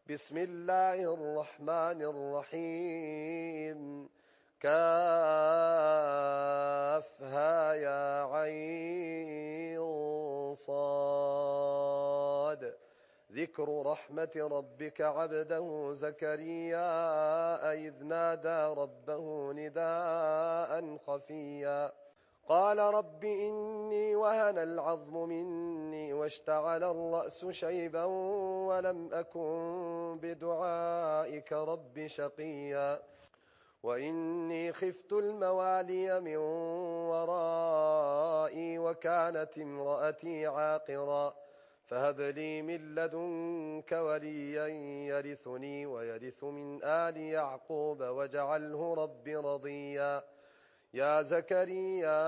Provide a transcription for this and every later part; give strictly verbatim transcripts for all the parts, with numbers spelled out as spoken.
بسم الله الرحمن الرحيم. كافها يا عين صاد. ذكر رحمة ربك عبده زكريا إذ نادى ربه نداء خفيا قال رب إني وهن العظم مني واشتعل الرأس شيبا ولم أكن بدعائك رب شقيا وإني خفت الموالي من ورائي وكانت امرأتي عاقرا فهب لي من لدنك وليا يرثني ويرث من آل يعقوب واجعله رب رضيا يا زكريا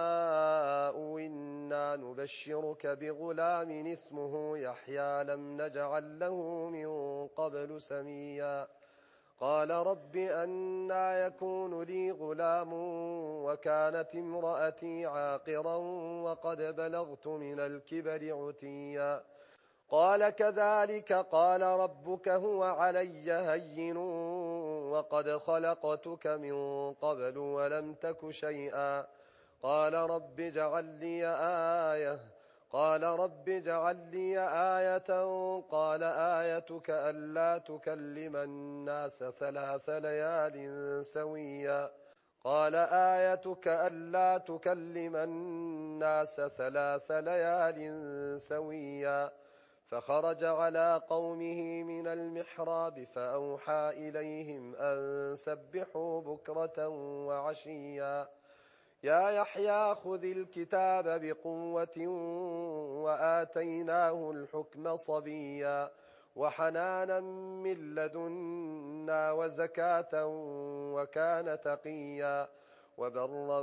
إنا نبشرك بغلام اسمه يحيى لم نجعل له من قبل سميا قال رب أنى يكون لي غلام وكانت امرأتي عاقرا وقد بلغت من الكبر عتيا قال كذلك قال ربك هو علي هين وقد خلقتك من قبل ولم تك شيئا قال رب اجعل لي آية قال رب اجعل لي آية قال آيتك ألا تكلم الناس ثلاث ليال سويا قال آيتك ألا تكلم الناس ثلاث ليال سويا فخرج على قومه من المحراب فأوحى إليهم أن سبحوا بكرة وعشيا يا يحيى خذ الكتاب بقوة وآتيناه الحكم صبيا وحنانا من لدنا وزكاة وكان تقيا وبرا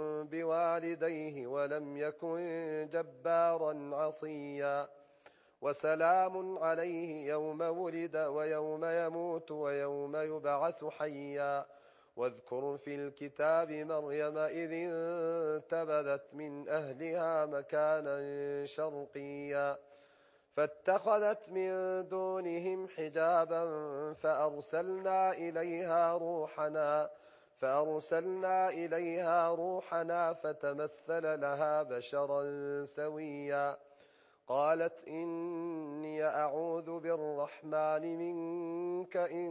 بوالديه ولم يكن جبارا عصيا وسلام عليه يوم ولد ويوم يموت ويوم يبعث حيا واذكر في الكتاب مريم إذ انتبذت من أهلها مكانا شرقيا فاتخذت من دونهم حجابا فأرسلنا إليها روحنا فأرسلنا إليها روحنا فتمثل لها بشرا سويا قالت إني أعوذ بالرحمن منك إن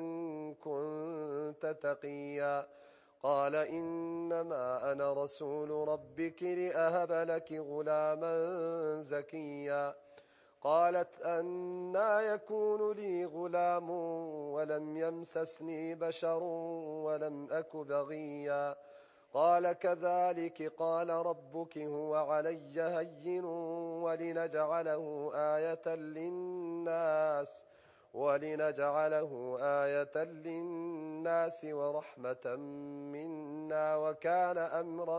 كنت تقيا قال إنما أنا رسول ربك لأهب لك غلاما زكيا قالت أنى يكون لي غلام ولم يمسسني بشر ولم أك بغيا قال كذلك قال ربك هو علي هين ولنجعله آية للناس ولنجعله آية للناس ورحمة منا وكان أمرا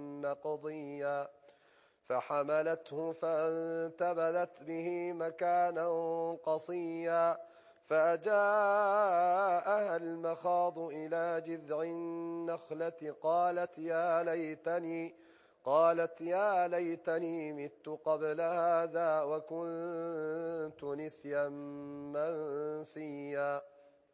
مقضيا فحملته فانتبذت به مكانا قصيا فأجاءها المخاض إلى جذع النخلة قالت يا ليتني قالت يا ليتني مت قبل هذا وكنت نسيا منسيا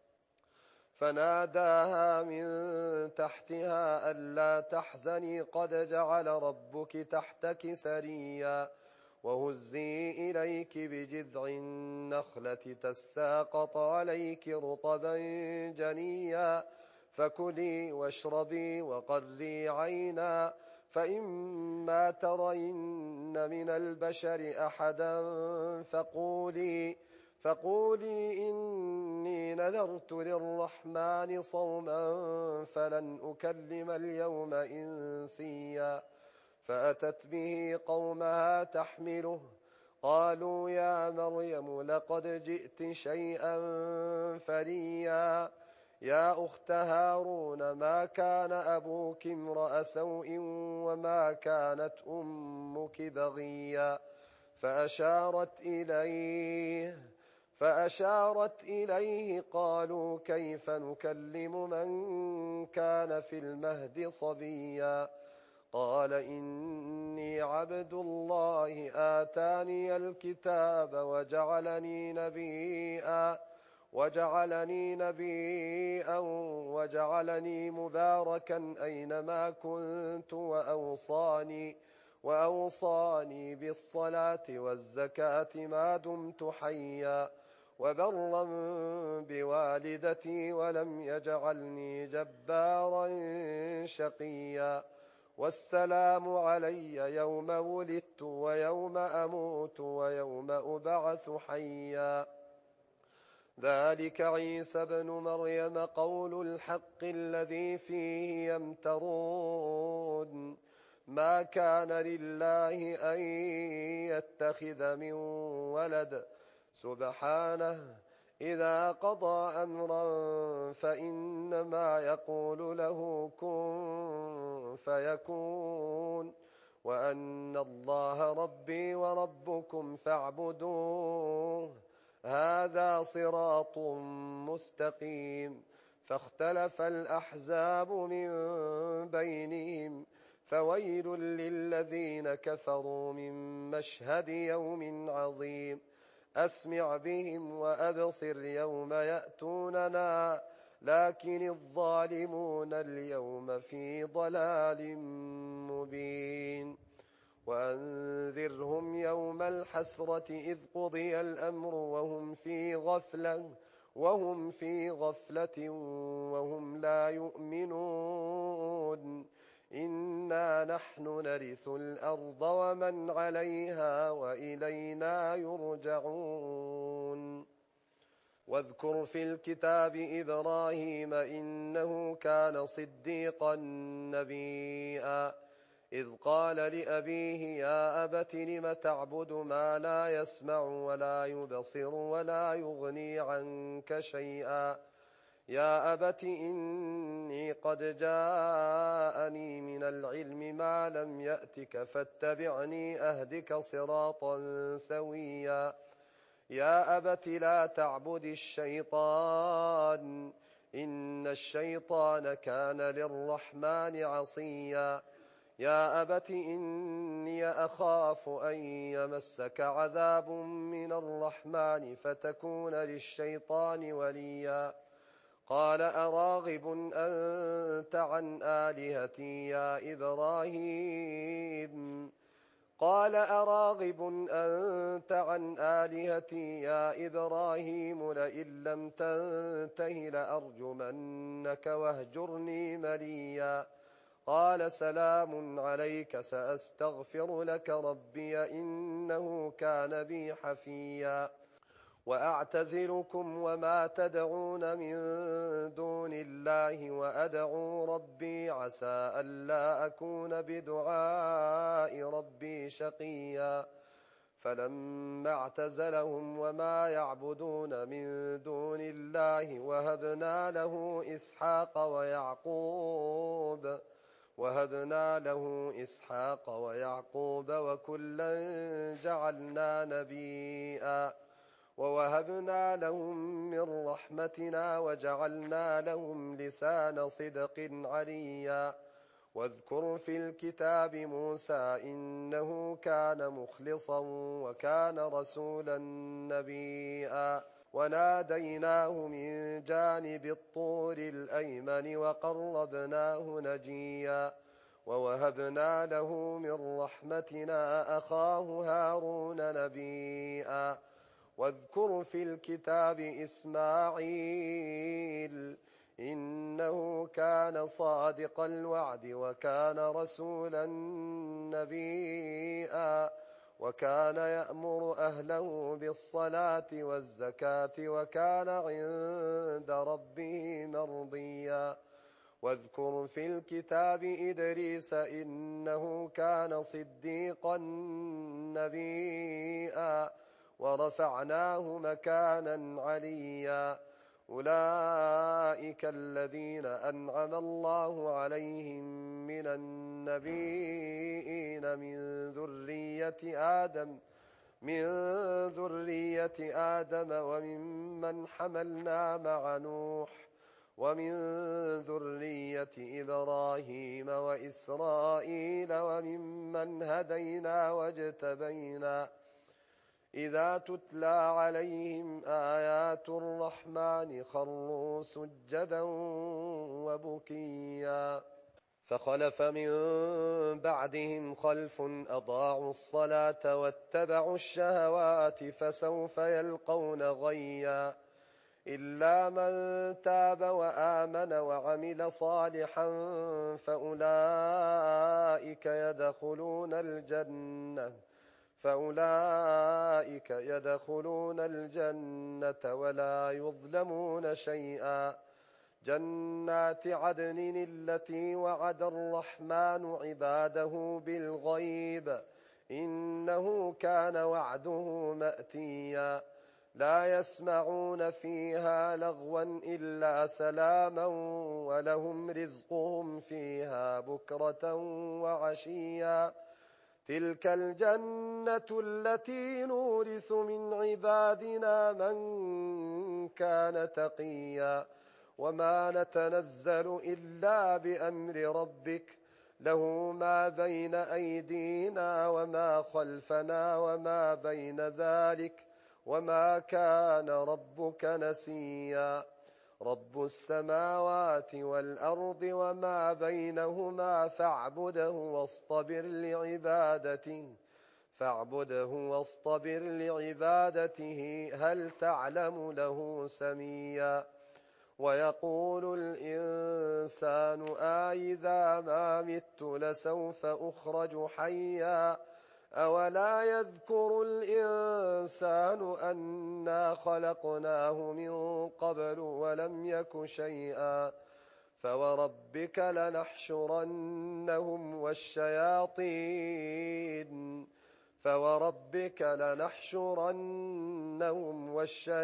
فناداها من تحتها ألا تحزني قد جعل ربك تحتك سريا وهزي إليك بجذع النخلة تساقط عليك رطبا جنيا فكلي واشربي وقري عينا فإما ترين من البشر أحدا فقولي فقولي إني نذرت للرحمن صوما فلن أكلم اليوم إنسيا فأتت به قومها تحمله قالوا يا مريم لقد جئت شيئا فريا يا أخت هارون ما كان أبوك امرأ سوء وما كانت أمك بغيا فأشارت إليه فأشارت إليه قالوا كيف نكلم من كان في المهد صبيا قال إني عبد الله آتاني الكتاب وجعلني نبيا وجعلني نبيا وجعلني مباركا أينما كنت وأوصاني وأوصاني بالصلاة والزكاة ما دمت حيا وبرا بوالدتي ولم يجعلني جبارا شقيا والسلام علي يوم ولدت ويوم أموت ويوم أبعث حيا ذلك عيسى بن مريم قول الحق الذي فيه يمترون ما كان لله أن يتخذ من ولد سبحانه إذا قضى أمرا فإنما يقول له كن فيكون وأن الله ربي وربكم فاعبدوه هذا صراط مستقيم فاختلف الأحزاب من بينهم فويل للذين كفروا من مشهد يوم عظيم أسمع بهم وأبصر يوم يأتوننا لكن الظالمون اليوم في ضلال مبين وأنذرهم يوم الحسرة إذ قضي الأمر وهم في غفلة وهم في غفلة وهم لا يؤمنون إنا نحن نرث الأرض ومن عليها وإلينا يرجعون واذكر في الكتاب إبراهيم إنه كان صديقا نبيا إذ قال لأبيه يا أبت لم تعبد ما لا يسمع ولا يبصر ولا يغني عنك شيئا يا أبت إني قد جاءني من العلم ما لم يأتك فاتبعني أهدك صراطا سويا يا أبت لا تعبد الشيطان إن الشيطان كان للرحمن عصيا يا أبت إني أخاف أن يمسك عذاب من الرحمن فتكون للشيطان وليا قال أراغب أنت عن آلهتي يا إبراهيم قال أراغب أنت عن آلهتي يا إبراهيم لئن لم تنته لأرجمنك واهجرني مليا قال سلام عليك سأستغفر لك ربي إنه كان بي حفيا وأعتزلكم وما تدعون من دون الله وأدعو ربي عسى ألا أكون بدعاء ربي شقيا فلما اعتزلهم وما يعبدون من دون الله وهبنا له إسحاق ويعقوب وهبنا له إسحاق ويعقوب وكلا جعلنا نبيا ووهبنا لهم من رحمتنا وجعلنا لهم لسان صدق عليا واذكر في الكتاب موسى إنه كان مخلصا وكان رسولا نبيا وناديناه من جانب الطور الأيمن وقربناه نجيا ووهبنا له من رحمتنا أخاه هارون نبيا واذكر في الكتاب إسماعيل إنه كان صادق الوعد وكان رسولا نبيا وكان يأمر أهله بالصلاة والزكاة وكان عند ربه مرضيا واذكر في الكتاب إدريس إنه كان صديقا نبيا ورفعناه مكانا عليا أولئك الذين أنعم الله عليهم من النبيين من ذرية آدم من ذرية آدم وممن حملنا مع نوح ومن ذرية إبراهيم وإسرائيل وممن هدينا واجتبينا إذا تتلى عليهم آيات الرحمن خروا سجدا وبكيا فخلف من بعدهم خلف أضاعوا الصلاة واتبعوا الشهوات فسوف يلقون غيا إلا من تاب وآمن وعمل صالحا فأولئك يدخلون الجنة فأولئك يدخلون الجنة ولا يظلمون شيئا جنات عدن التي وعد الرحمن عباده بالغيب إنه كان وعده مأتيا لا يسمعون فيها لغوا إلا سلاما ولهم رزقهم فيها بكرة وعشيا تلك الجنة التي نورث من عبادنا من كان تقيا وما نتنزل إلا بأمر ربك له ما بين أيدينا وما خلفنا وما بين ذلك وما كان ربك نسيا رب السماوات والأرض وما بينهما فاعبده واصطبر لعبادته فاعبده واصطبر لعبادته هل تعلم له سميا ويقول الإنسان أإذا ما مت لسوف أخرج حيا أولا يذكر الإنسان أنا خلقناه من قبل ولم يك شيئا فوربك لنحشرنهم والشياطين فوربك لنحشرنهم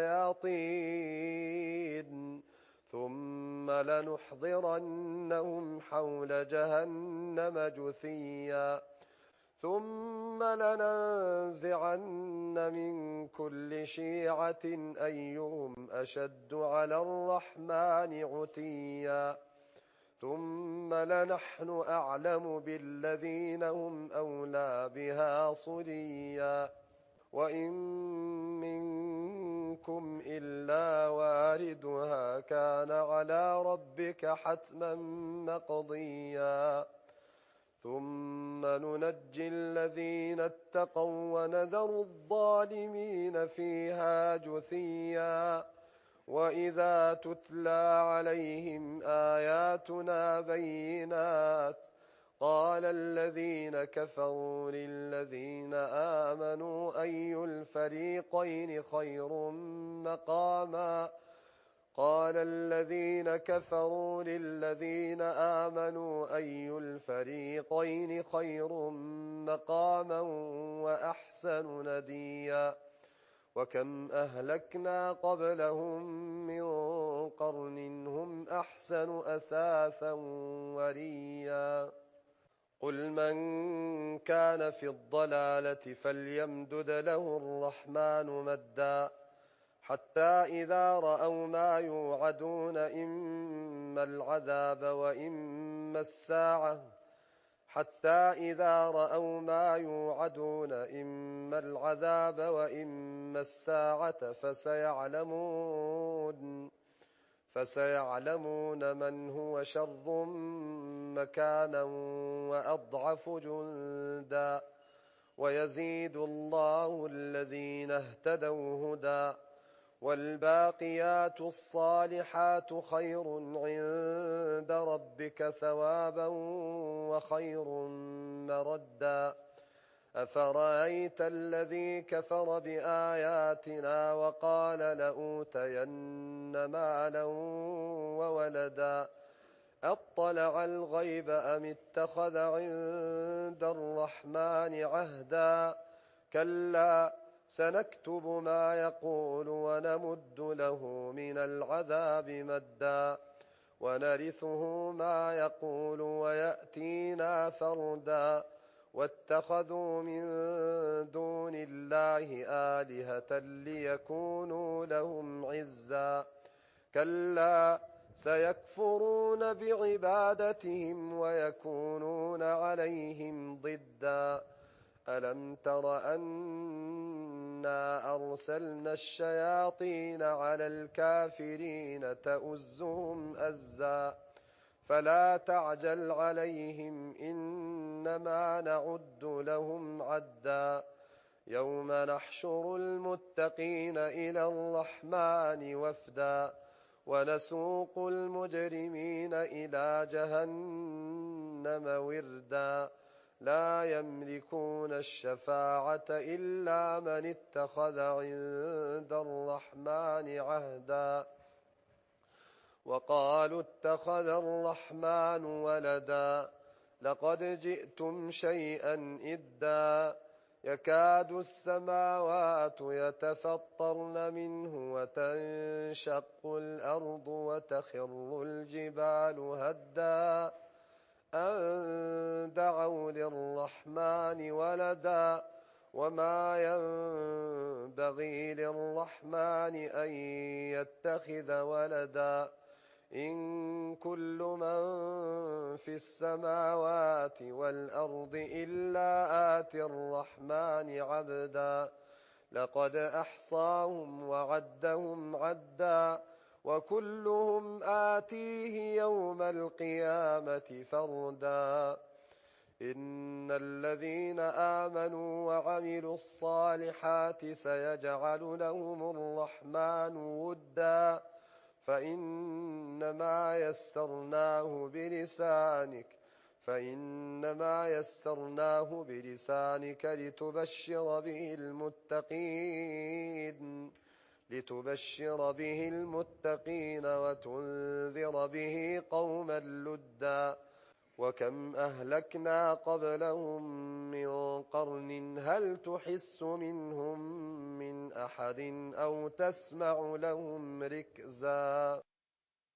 والشياطين ثم لنحضرنهم حول جهنم جثيا ثم لننزعن من كل شيعة أيهم أشد على الرحمن عتيا ثم لنحن أعلم بالذين هم أولى بها صليا وإن منكم إلا واردها كان على ربك حتما مقضيا ثم ننجي الذين اتقوا ونذر الظالمين فيها جثيا وإذا تتلى عليهم آياتنا بينات قال الذين كفروا للذين آمنوا أي الفريقين خير مقاما قال الذين كفروا للذين آمنوا أي الفريقين خير مقاما وأحسن نديا وكم أهلكنا قبلهم من قرن هم أحسن أثاثا وريا قل من كان في الضلالة فليمدد له الرحمن مدا حتى إذا رأوا ما يوعدون إما العذاب وإما الساعة حتى إذا رأوا ما يوعدون إما العذاب وإما الساعة فسيعلمون فسيعلمون من هو شر مكانا وأضعف جندا ويزيد الله الذين اهتدوا هدى والباقيات الصالحات خير عند ربك ثوابا وخير مردا أفرأيت الذي كفر بآياتنا وقال لأوتين مالا وولدا أطلع الغيب أم اتخذ عند الرحمن عهدا كلا سنكتب ما يقول ونمد له من العذاب مدا ونرثه ما يقول ويأتينا فردا واتخذوا من دون الله آلهة ليكونوا لهم عزا كلا سيكفرون بعبادتهم ويكونون عليهم ضدا ألم تر أنا أرسلنا الشياطين على الكافرين تؤزهم أزا فلا تعجل عليهم إنما نعد لهم عدا يوم نحشر المتقين إلى الرحمن وفدا ونسوق المجرمين إلى جهنم وردا لا يملكون الشفاعة إلا من اتخذ عند الرحمن عهدا وقالوا اتخذ الرحمن ولدا لقد جئتم شيئا إدا يكاد السماوات يتفطرن منه وتنشق الأرض وتخر الجبال هدا أن دعوا للرحمن ولدا وما ينبغي للرحمن أن يتخذ ولدا إن كل من في السماوات والأرض إلا آتي الرحمن عبدا لقد أحصاهم وعدهم عدا وكلهم آتيه يوم القيامة فردا إن الذين آمنوا وعملوا الصالحات سيجعل لهم الرحمن ودا فإنما يسرناه بلسانك فإنما يسرناه بلسانك لتبشر به المتقين لتبشر به المتقين وتنذر به قوما لدا وكم أهلكنا قبلهم من قرن هل تحس منهم من أحد أو تسمع لهم ركزا